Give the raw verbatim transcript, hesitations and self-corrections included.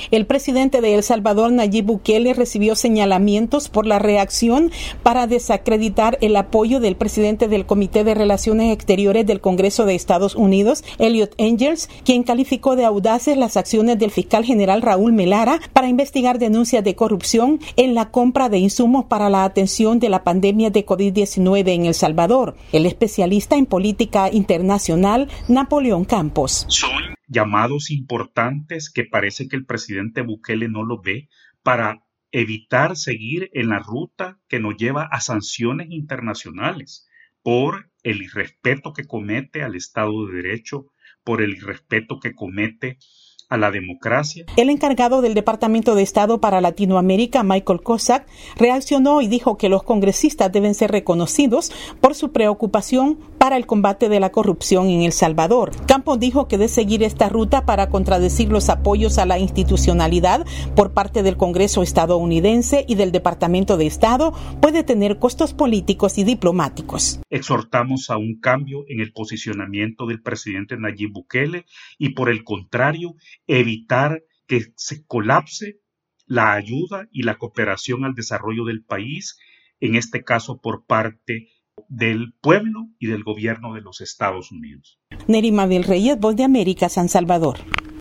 El presidente de El Salvador, Nayib Bukele, recibió señalamientos por la reacción para desacreditar el apoyo del presidente del Comité de Relaciones Exteriores del Congreso de Estados Unidos, Eliot Engels, quien calificó de audaces las acciones del fiscal general Raúl Melara para investigar denuncias de corrupción en la compra de insumos para la atención de la pandemia de covid diecinueve en El Salvador. El especialista en política internacional, Napoleón Campos. Son llamados importantes que parece que el presidente Bukele no lo ve para evitar seguir en la ruta que nos lleva a sanciones internacionales por el irrespeto que comete al Estado de Derecho, por el irrespeto que comete a la democracia. El encargado del Departamento de Estado para Latinoamérica, Michael Cossack, reaccionó y dijo que los congresistas deben ser reconocidos por su preocupación para el combate de la corrupción en El Salvador. Campos dijo que de seguir esta ruta para contradecir los apoyos a la institucionalidad por parte del Congreso estadounidense y del Departamento de Estado puede tener costos políticos y diplomáticos. Exhortamos a un cambio en el posicionamiento del presidente Nayib Bukele y, por el contrario, evitar que se colapse la ayuda y la cooperación al desarrollo del país, en este caso por parte del pueblo y del gobierno de los Estados Unidos. Neri Mabel Reyes, Voz de América, San Salvador.